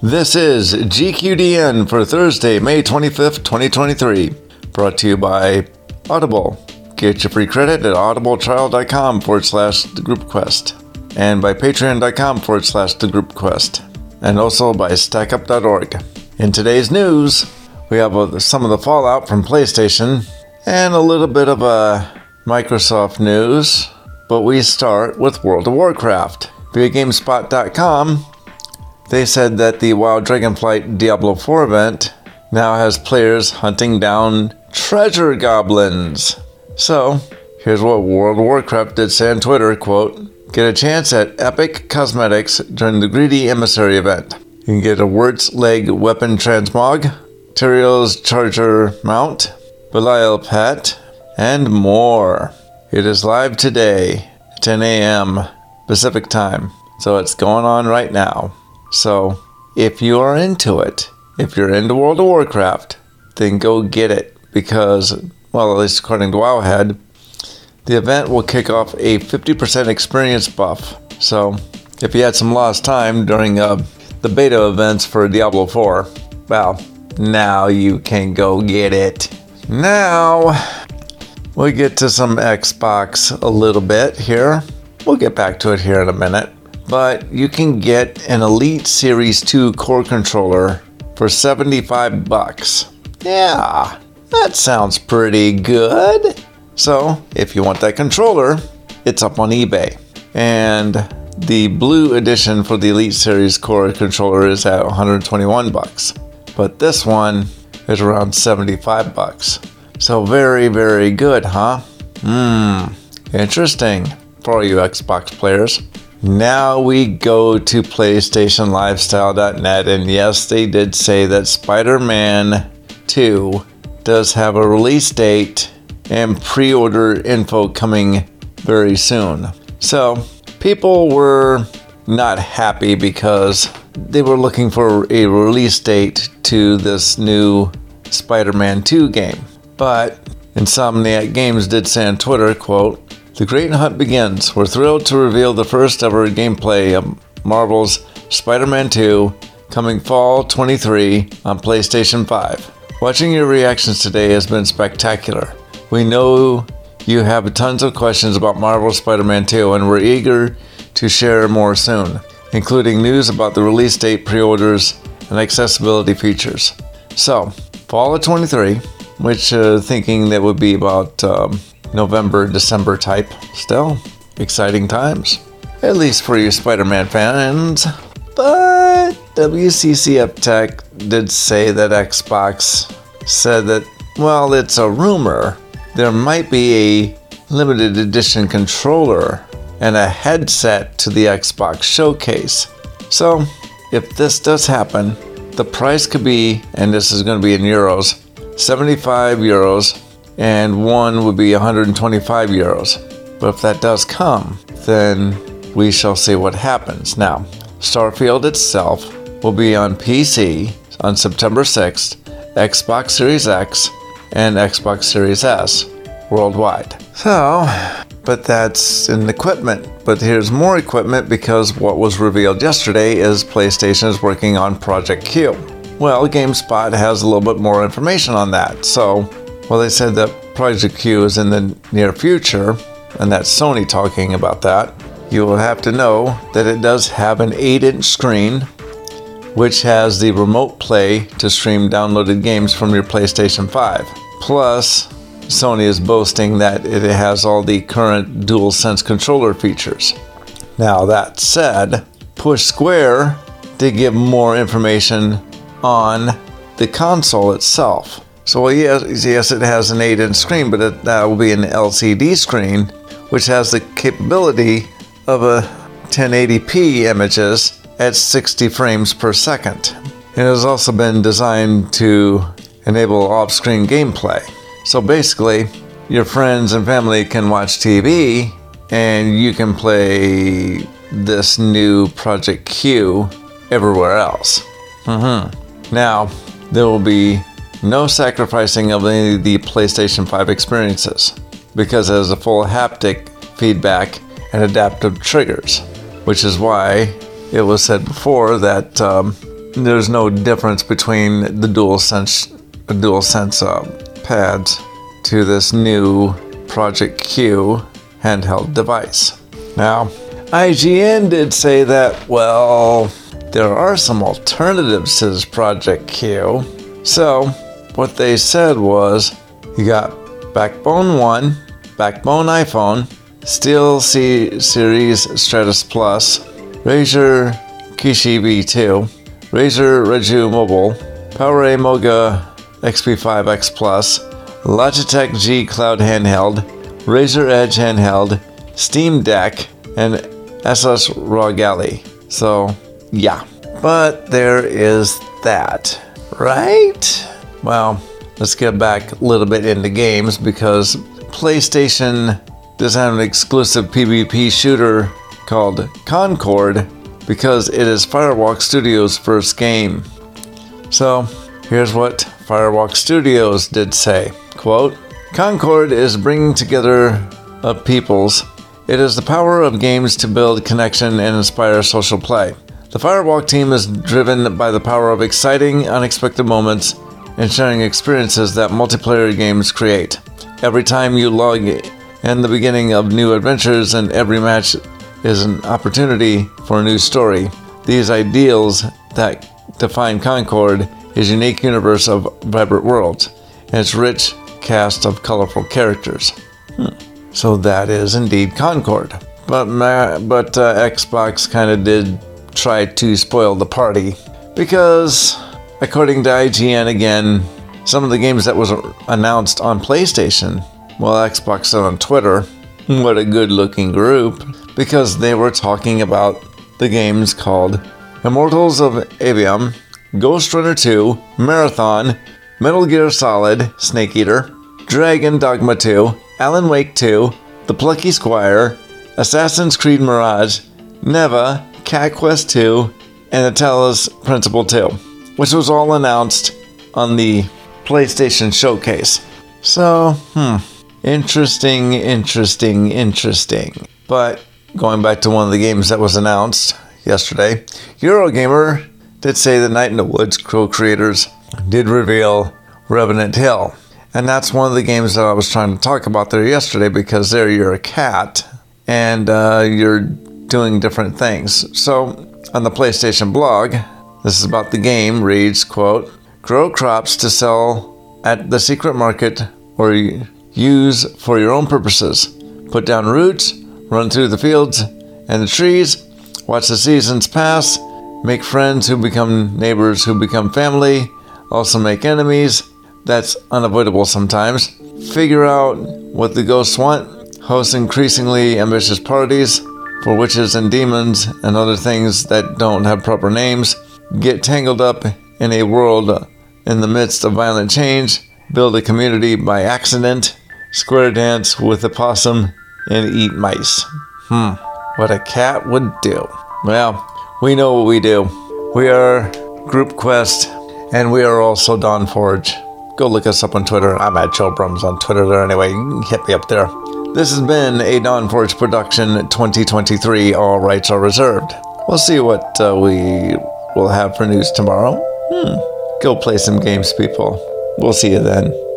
This is GQDN for Thursday, May 25th, 2023. Brought to you by Audible. Get your free credit at audibletrial.com/thegroupquest. And by patreon.com/thegroupquest. And also by stackup.org. In today's news, we have some of the fallout from PlayStation and a little bit of Microsoft news. But we start with World of Warcraft. VideoGamespot.com. They said that the WoW Dragonflight Diablo 4 event now has players hunting down treasure goblins. So, here's what World of Warcraft did say on Twitter, quote, "Get a chance at epic cosmetics during the Greedy Emissary event. You can get a Wirt's Leg weapon transmog, Tyrion's Charger mount, Belial pet, and more. It is live today, 10 a.m. Pacific time. So it's going on right now. So, if you are into it, if you're into World of Warcraft, then go get it. Because, well, at least according to Wowhead, the event will kick off a 50% experience buff. So, if you had some lost time during the beta events for Diablo 4, well, now you can go get it. Now, we'll get to some Xbox a little bit here. We'll get back to it here in a minute. But you can get an Elite Series 2 core controller for $75. Yeah, that sounds pretty good. So, if you want that controller, it's up on eBay. And the blue edition for the Elite Series core controller is at $121. But this one is around $75. So very, very good, huh? Interesting for all you Xbox players. Now we go to PlayStationLifestyle.net, and yes, they did say that Spider-Man 2 does have a release date and pre-order info coming very soon. So, people were not happy because they were looking for a release date to this new Spider-Man 2 game. But Insomniac Games did say on Twitter, quote, "The great hunt begins. We're thrilled to reveal the first ever gameplay of Marvel's Spider-Man 2 coming fall 23 on PlayStation 5. Watching your reactions today has been spectacular. We know you have tons of questions about Marvel's Spider-Man 2 and we're eager to share more soon, including news about the release date, pre-orders, and accessibility features." So, fall of 23, which thinking that would be about November, December type. Still, exciting times. At least for you Spider-Man fans. But WCCF Tech did say that Xbox said that, well, it's a rumor. There might be a limited edition controller and a headset to the Xbox showcase. So, if this does happen, the price could be, and this is going to be in euros, €75, and one would be €125. But if that does come, then we shall see what happens. Now, Starfield itself will be on PC on September 6th, Xbox Series X, and Xbox Series S worldwide. So, but that's in equipment. But here's more equipment because what was revealed yesterday is PlayStation is working on Project Q. Well, GameSpot has a little bit more information on that. So, well, they said that Project Q is in the near future, and that's Sony talking about that. You will have to know that it does have an 8-inch screen, which has the remote play to stream downloaded games from your PlayStation 5. Plus, Sony is boasting that it has all the current DualSense controller features. Now, that said, Push Square did give more information on the console itself. So yes, it has an 8-inch screen, but that will be an LCD screen, which has the capability of a 1080p images at 60 frames per second. It has also been designed to enable off-screen gameplay. So basically, your friends and family can watch TV, and you can play this new Project Q everywhere else. Now, there will be no sacrificing of any of the PlayStation 5 experiences because it has a full haptic feedback and adaptive triggers, which is why it was said before that there's no difference between the DualSense pads to this new Project Q handheld device. Now, IGN did say that, well, there are some alternatives to this Project Q. So, what they said was, you got Backbone 1, Backbone iPhone, SteelSeries Stratus Plus, Razer Kishi V2, Razer Reju Mobile, PowerA Moga XP5X Plus, Logitech G Cloud Handheld, Razer Edge Handheld, Steam Deck, and Asus ROG Ally. So, yeah. But there is that, right? Well, let's get back a little bit into games because PlayStation does have an exclusive PvP shooter called Concord because it is Firewalk Studios' first game. So, here's what Firewalk Studios did say. Quote, Concord is bringing together of peoples. It is the power of games to build connection and inspire social play. The Firewalk team is driven by the power of exciting, unexpected moments and sharing experiences that multiplayer games create. Every time you log in the beginning of new adventures and every match is an opportunity for a new story. These ideals that define Concord is a unique universe of vibrant worlds and its rich cast of colorful characters. So that is indeed Concord. But Xbox kind of did try to spoil the party because, according to IGN again, some of the games that was announced on PlayStation, well, Xbox said on Twitter, what a good-looking group, because they were talking about the games called Immortals of Aveum, Ghost Runner 2, Marathon, Metal Gear Solid, Snake Eater, Dragon Dogma 2, Alan Wake 2, The Plucky Squire, Assassin's Creed Mirage, Neva, Cat Quest 2, and the Talos Principle 2, which was all announced on the PlayStation Showcase. So, interesting. But going back to one of the games that was announced yesterday, Eurogamer did say the Night in the Woods co-creators did reveal Revenant Hill. And that's one of the games that I was trying to talk about there yesterday because there you're a cat and you're doing different things. So on the PlayStation blog, this is about the game, reads, quote, grow crops to sell at the secret market or use for your own purposes. Put down roots, run through the fields and the trees, watch the seasons pass, make friends who become neighbors who become family, also make enemies. That's unavoidable sometimes. Figure out what the ghosts want, host increasingly ambitious parties for witches and demons and other things that don't have proper names, get tangled up in a world in the midst of violent change, build a community by accident, square dance with a possum, and eat mice. What a cat would do. Well, we know what we do. We are Group Quest, and we are also Dawn Forge. Go look us up on Twitter. I'm at Joe Brums on Twitter there anyway. You can hit me up there. This has been a Dawn Forge production 2023. All rights are reserved. We'll see what we will have for news tomorrow. Go play some games, people. We'll see you then.